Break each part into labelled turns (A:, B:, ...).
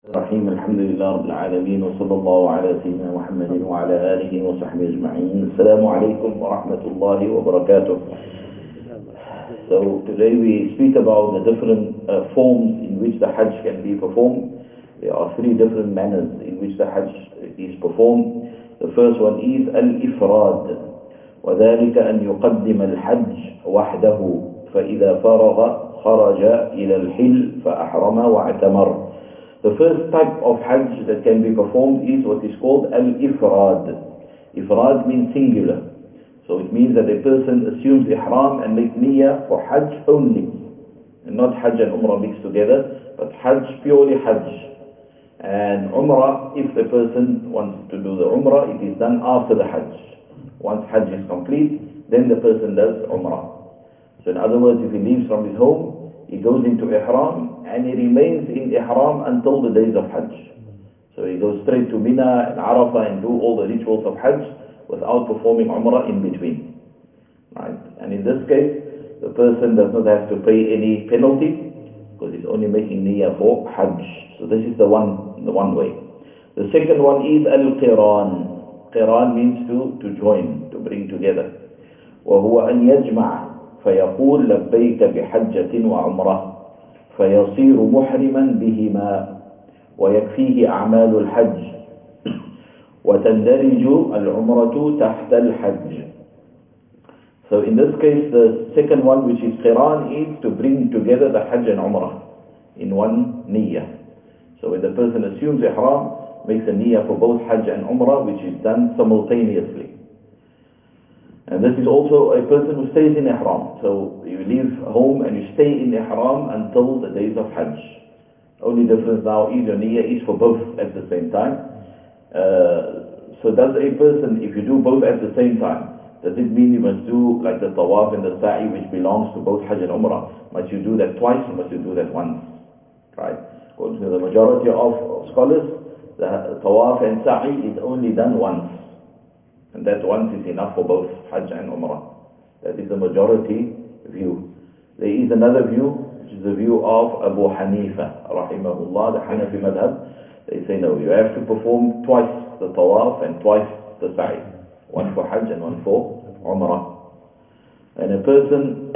A: الرحيم الحمد لله رب العالمين وصلى الله على سيدنا محمد وعلى آله وصحبه أجمعين. السلام عليكم ورحمة الله وبركاته. So today we speak about the different forms in which the Hajj can be performed. There are three different manners in which the Hajj is performed. The first one is al-ifrad, وذلك أن يقدم الحج وحده فإذا فرغ خرج إلى الحل فأحرم واعتمر. The first type of Hajj that can be performed is what is called al-ifrad. Ifrad means singular. So it means that a person assumes ihram and makes niyyah for Hajj only. And not Hajj and Umrah mixed together, but Hajj, purely Hajj. And Umrah, if the person wants to do the Umrah, it is done after the Hajj. Once Hajj is complete, then the person does Umrah. So in other words, if he leaves from his home, he goes into ihram and he remains in ihram until the days of Hajj. So he goes straight to Mina and Arafah and do all the rituals of Hajj without performing Umrah in between. Right? And in this case, the person does not have to pay any penalty because he's only making niyyah for Hajj. So this is the one way. The second one is al-qiran. Qiran means to join, to bring together. وهو أن يجمع فيقول لبيك بحجة وعمرة فيصير محرما بهما ويكفيه أعمال الحج وتندرج العمرة تحت الحج. So in this case, the second one, which is qiran, is to bring together the Hajj and Umrah in one niyyah. So when the person assumes ihram, makes a niyyah for both Hajj and Umrah, which is done simultaneously. And this is also a person who stays in ihram. So you leave home and you stay in ihram until the days of Hajj. Only difference now is your niyyah is for both at the same time. So does a person, if you do both at the same time, does it mean you must do like the tawaf and the sa'i, which belongs to both Hajj and Umrah? Must you do that twice or must you do that once? Right? According to the majority of scholars, the tawaf and sa'i is only done once. And that once is enough for both Hajj and Umrah. That is the majority view. There is another view, which is the view of Abu Hanifa, rahimahullah, the Hanafi madhab. They say no, you have to perform twice the tawaf and twice the sa'i. One for Hajj and one for Umrah. And a person,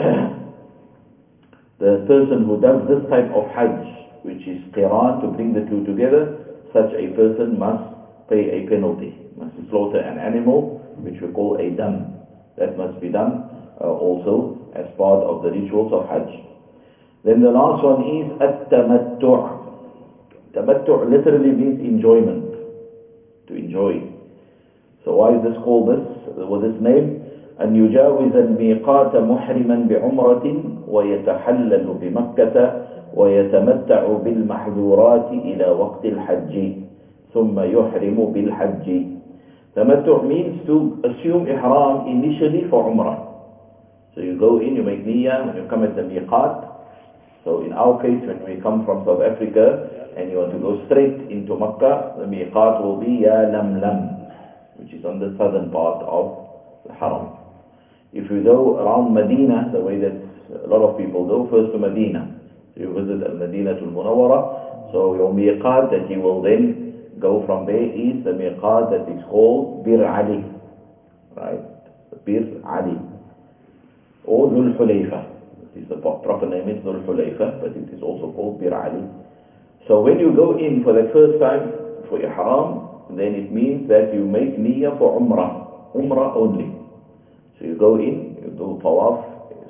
A: the person who does this type of Hajj, which is qiran, to bring the two together, such a person must pay a penalty. Must slaughter an animal, which we call a dam. That must be done also as part of the rituals of Hajj. Then the last one is at-tamattu'. Tamattu' literally means enjoyment, to enjoy. So why is this called with this name? أن يجاوز الميقات محرما بعمرة ويتحلل بمكة ويتمتع بالمحظورات إلى وقت الحج ثم يحرم بالحج. Tamattu' means to assume ihram initially for Umrah. So you go in, you make niyyah, when you come at the miqat. So in our case, when we come from South Africa and you want to go straight into Makkah, the miqat will be Ya Lamlam, which is on the southern part of the Haram. If you go around Medina, the way that a lot of people go, first to Medina. So you visit Al-Madinah Al-Munawwara. So your miqat that you will then go from there is the miqat that is called Bir Ali, right? Bir Ali, or Dhul Hulayfa. This is the proper name is Dhul Hulayfa, but it is also called Bir Ali. So when you go in for the first time for ihram, then it means that you make niyyah for Umrah only. So you go in, you do tawaf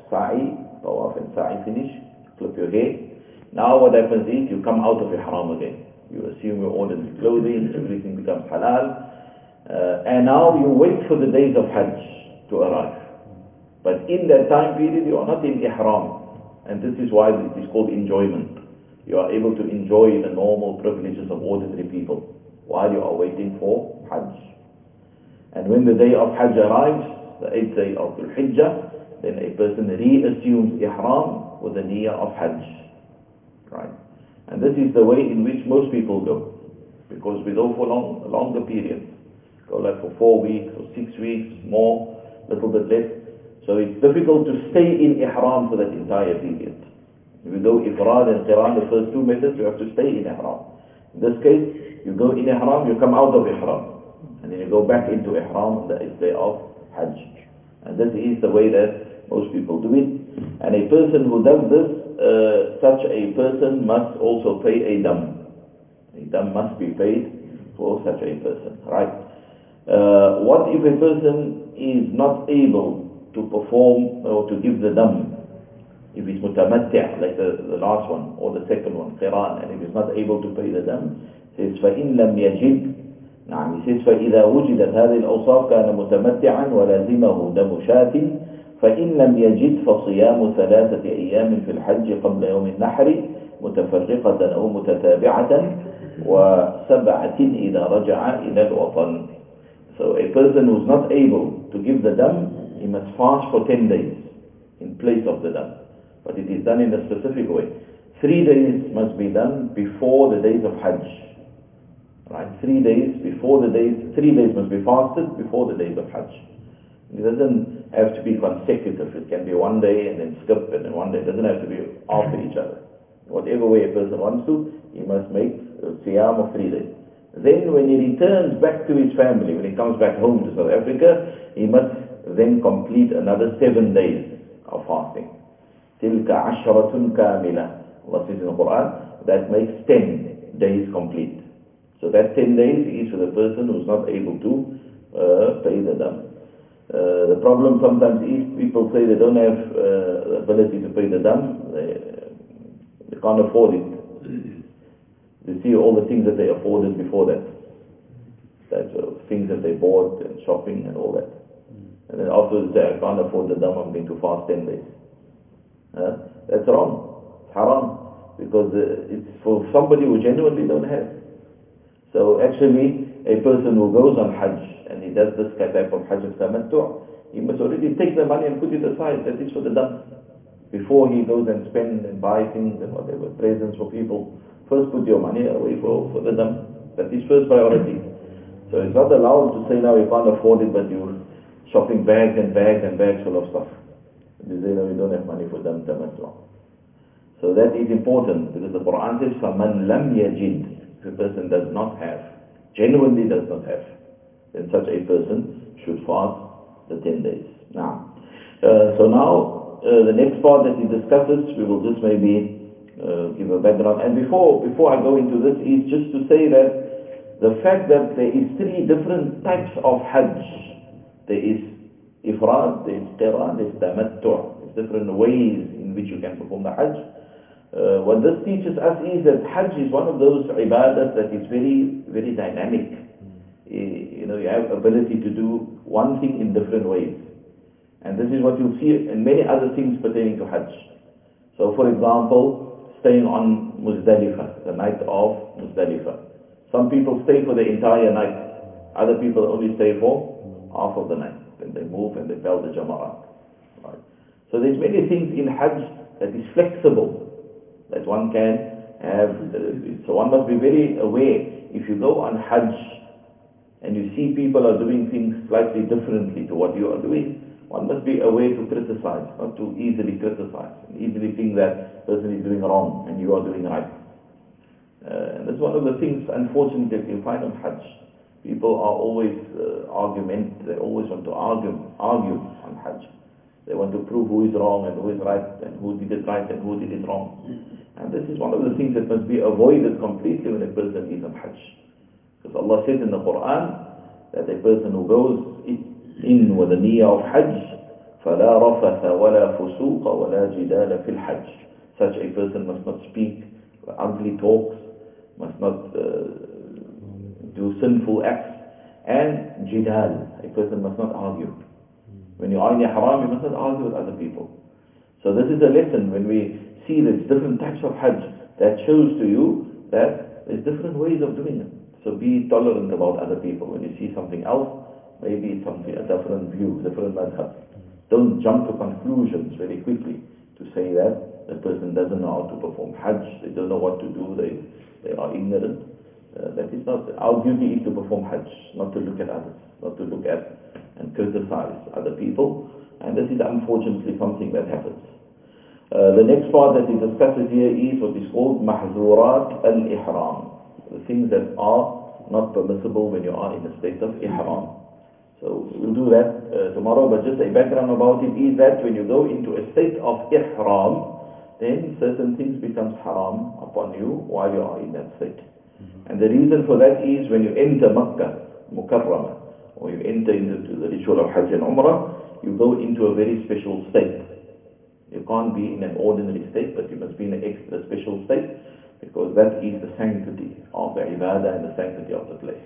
A: and sa'i finish, clip your hair. Now what happens is you come out of ihram again. You assume your ordinary clothing, everything becomes halal. And now you wait for the days of Hajj to arrive. But in that time period, you are not in ihram. And this is why it is called enjoyment. You are able to enjoy the normal privileges of ordinary people while you are waiting for Hajj. And when the day of Hajj arrives, the 8th day of Dhul Hijjah, then a person reassumes ihram with the niyyah of Hajj. Right? And this is the way in which most people go. Because we go for longer periods. Go like for 4 weeks or 6 weeks, more, little bit less. So it's difficult to stay in ihram for that entire period. If you go ifrad and qiran, the first two methods, you have to stay in ihram. In this case, you go in ihram, you come out of ihram, and then you go back into ihram on the 8th day of Hajj. And this is the way that most people do it. And a person who does this, such a person must also pay a dam. A dam must be paid for such a person, right? What if a person is not able to perform or to give the dam? If he's mutamatti', like the last one or the second one, qiran, and if he's not able to pay the dam, says فَإِن لَمْ يَجِدْ. نعم, he says فإذا وجدت هذه الأوصاف كان متمتعا ولازمه دم شاة فإن لم يجد فصيام 3 أيام في الحج قبل يوم النحر متفرقة أو متتابعة و7 إذا رجع إلى الوطن. So a person who is not able to give the dam, he must fast for 10 days in place of the dam. But it is done in a specific way. 3 days must be done before the days of Hajj. Right? 3 days must be fasted before the days of Hajj. It doesn't have to be consecutive. It can be 1 day and then skip and then 1 day. It doesn't have to be after each other. Whatever way a person wants to, he must make a siyam of 3 days. Then when he returns back to his family, when he comes back home to South Africa, he must then complete another 7 days of fasting. تِلْكَ عَشْرَةٌ كَامِلَةٌ. Allah says in the Quran, that makes 10 days complete. So that 10 days is for the person who is not able to pay the dam. The problem sometimes is people say they don't have the ability to pay the dam. They can't afford it. They see all the things that they afforded before that. That's things that they bought and shopping and all that. And then afterwards they say, I can't afford the dam, I'm going to fast 10 days. That's wrong. It's haram. Because it's for somebody who genuinely don't have. So actually, a person who goes on Hajj and he does this type of Hajj of Tamattu', he must already take the money and put it aside. That is for the dam. Before he goes and spend and buy things and whatever, presents for people, first put your money away for the dam. That is first priority. So it's not allowed to say now you can't afford it, but you're shopping bags and bags and bags full of stuff. You say no, you don't have money for dam Tamattu'. So that is important because the Quran says, فَمَنْ لَمْ يَجِدْ. If a person does not have, genuinely does not have, then such a person should fast the 10 days. Now, so now the next part that he discusses, we will just maybe give a background. And before I go into this, is just to say that the fact that there is 3 different types of Hajj. There is Ifrad, there is Qiran, there is Tamattu'. There's different ways in which you can perform the Hajj. What this teaches us is that Hajj is one of those ibadahs that is very, very dynamic. You know, you have ability to do one thing in different ways. And this is what you'll see in many other things pertaining to Hajj. So for example, staying on Muzdalifah, the night of Muzdalifah. Some people stay for the entire night. Other people only stay for half of the night. Then they move and they bell the Jamarat. Right. So there's many things in Hajj that is flexible, that one can have. So one must be very aware. If you go on Hajj and you see people are doing things slightly differently to what you are doing, one must be aware to criticize, not to easily criticize, and easily think that person is doing wrong and you are doing right. And that's one of the things, unfortunately, that you find on Hajj. People are always they always want to argue on Hajj. They want to prove who is wrong and who is right, and who did it right and who did it wrong. And this is one of the things that must be avoided completely when a person is on Hajj. Because Allah says in the Quran that a person who goes in with the niyyah of Hajj, فَلَا رَفَثَ وَلَا فُسُوقَ وَلَا جِدَالَ فِي الْحَجِّ. Such a person must not speak ugly talks, must not do sinful acts, and jidal. A person must not argue. When you are in ihram, you must not argue with other people. So this is a lesson when we see there's different types of Hajj, that shows to you that there's different ways of doing it. So be tolerant about other people. When you see something else, maybe it's something, a different view, different madhab. Don't jump to conclusions very quickly to say that the person doesn't know how to perform Hajj, they don't know what to do, they are ignorant. That is not, our duty is to perform Hajj, not to look at others, not to look at and criticize other people. And this is unfortunately something that happens. The next part that he discusses here is what is called Mahzurat al-Ihram. the things that are not permissible when you are in a state of ihram. So we'll do that tomorrow, but just a background about it is that when you go into a state of ihram, then certain things becomes haram upon you while you are in that state. And the reason for that is when you enter Makkah, Mukarramah, or you enter into the ritual of Hajj and Umrah, you go into a very special state. You can't be in an ordinary state, but you must be in an extra special state, because that is the sanctity of the ibadah and the sanctity of the place.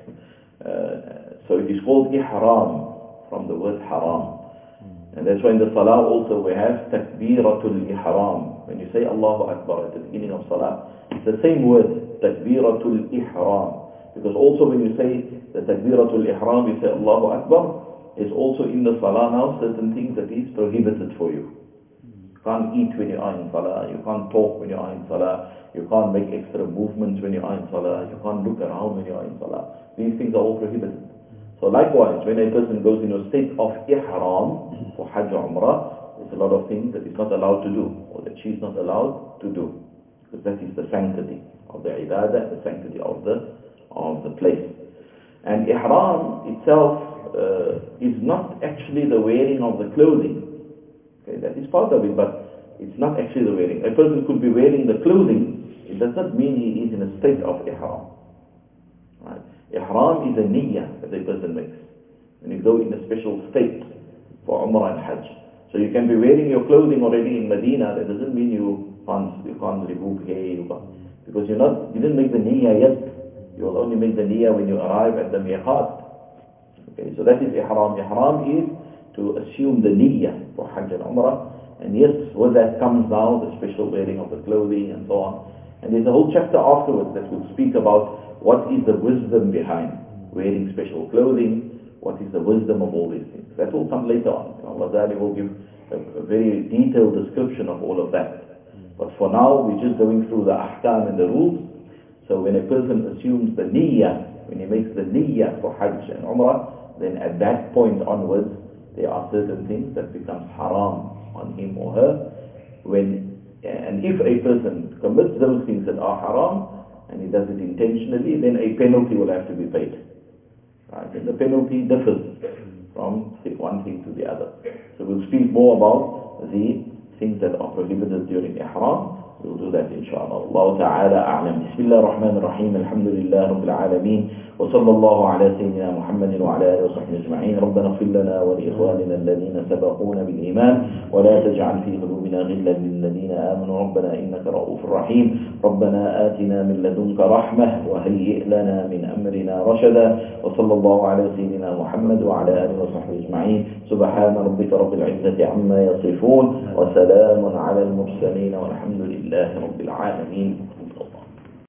A: So it is called ihram, from the word haram. And that's why in the salah also we have takbiratul ihram. When you say Allahu Akbar at the beginning of salah, it's the same word, takbiratul ihram. Because also when you say the takbiratul ihram, you say Allahu Akbar, is also in the salah now certain things that is prohibited for you. You can't eat when you are in salah, you can't talk when you are in salah, you can't make extra movements when you are in salah, you can't look around when you are in salah. These things are all prohibited. So likewise, when a person goes in a state of ihram for Hajj or Umrah, there's a lot of things that he's not allowed to do, or that she's not allowed to do. Because that is the sanctity of the ibadah, the sanctity of the place. And ihram itself is not actually the wearing of the clothing. Okay, that is part of it, but it's not actually the wearing. A person could be wearing the clothing, it does not mean he is in a state of ihram. Right? Ihram is a niyyah that a person makes when you go in a special state for Umrah and Hajj. So you can be wearing your clothing already in Medina, that doesn't mean you can't remove hair, because you didn't make the niyyah yet. You will only make the niyyah when you arrive at the miqat. Okay, so that is ihram. Ihram is to assume the niyyah for Hajj and Umrah. And yes, with that comes now the special wearing of the clothing and so on. And there's a whole chapter afterwards that will speak about what is the wisdom behind wearing special clothing, what is the wisdom of all these things. That will come later on. Allah will give a very detailed description of all of that. But for now, we're just going through the ahkam and the rules. So when a person assumes the niyyah, when he makes the niyyah for Hajj and Umrah, then at that point onwards, there are certain things that becomes haram on him or her. And if a person commits those things that are haram, and he does it intentionally, then a penalty will have to be paid. Right? And the penalty differs from one thing to the other. So we'll speak more about the things that are prohibited during ihram. We'll do that inshallah. Allah ta'ala a'lam. Bismillah ar-Rahman ar-Rahim. Alhamdulillah Rabbil Alameen. وصلى الله على سيدنا محمد وعلى آله وصحبه أجمعين. ربنا اغفر لنا ولإخواننا الذين سبقونا بالإيمان ولا تجعل في قلوبنا غلا للذين آمنوا ربنا إنك رؤوف رحيم. ربنا آتنا من لدنك رحمة وهيئ لنا من أمرنا رشدا. وصلى الله على سيدنا محمد وعلى آله وصحبه أجمعين. سبحان ربك رب العزة عما يصفون وسلام على المرسلين والحمد لله رب العالمين.